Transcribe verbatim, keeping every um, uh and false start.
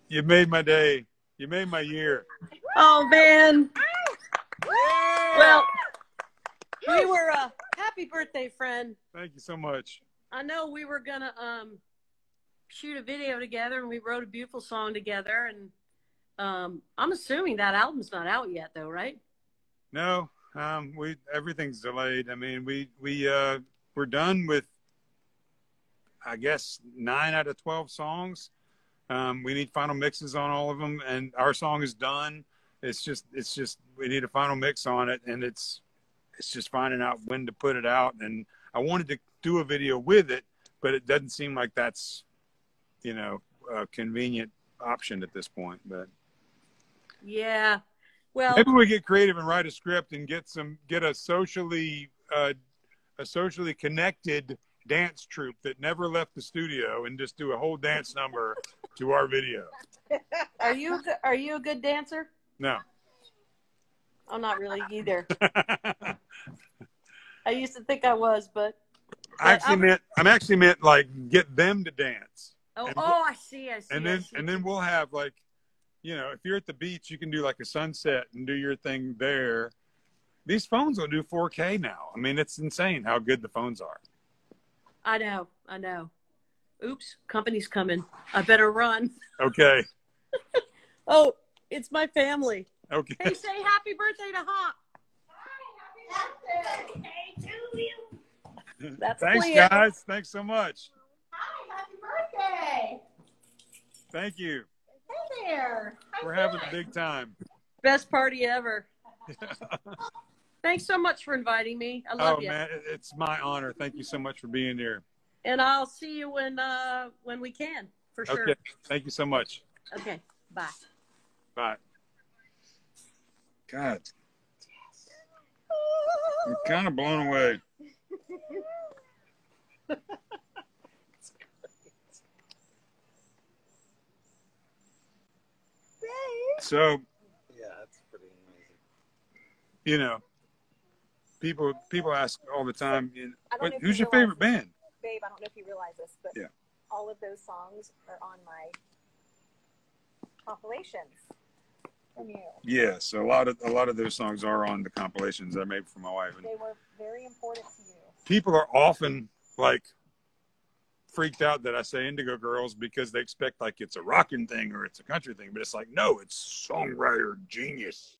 You made my day. You made my year. Oh, man. Well, we were, uh, happy birthday, friend. Thank you so much. I know we were going to um, shoot a video together, and we wrote a beautiful song together. And um, I'm assuming that album's not out yet, though, right? No, um, we everything's delayed. I mean, we we uh, we're done with, I guess, nine out of twelve songs. Um, we need final mixes on all of them, and our song is done. It's just it's just we need a final mix on it, and it's it's just finding out when to put it out. And I wanted to do a video with it, but it doesn't seem like that's, you know, a convenient option at this point. But yeah, well, maybe we get creative and write a script and get some get a socially uh, a socially connected dance troupe that never left the studio and just do a whole dance number to our video. Are you a good, are you a good dancer? No. I'm not really either. I used to think I was, but, but I actually I'm, meant I'm actually meant like get them to dance. Oh, and, oh, I see, I see. And I then see. and then we'll have like, you know, if you're at the beach, you can do like a sunset and do your thing there. These phones will do four K now. I mean, it's insane how good the phones are. I know, I know. Oops, company's coming. I better run. Okay. Oh, it's my family. Okay. Hey, say happy birthday to Hop. Happy birthday to you. That's Thanks, Cleo. guys. Thanks so much. Hi, happy birthday. Thank you. Hey there. How We're you having doing? a big time. Best party ever. Thanks so much for inviting me. I love Oh, you. man, it's my honor. Thank you so much for being here. And I'll see you when uh when we can, for sure. Okay. Thank you so much. Okay. Bye. Bye. God. I'm kind of blown away. So, yeah, that's pretty amazing. You know, people people ask all the time, you know, I don't what, know if who's you your favorite realize band? Babe, I don't know if you realize this, but Yeah. all of those songs are on my compilations from you. Yeah, so a lot of a lot of those songs are on the compilations I made for my wife. And They were very important to you. people are often like freaked out that I say Indigo Girls because they expect like it's a rocking thing or it's a country thing, but it's like, no, it's songwriter genius.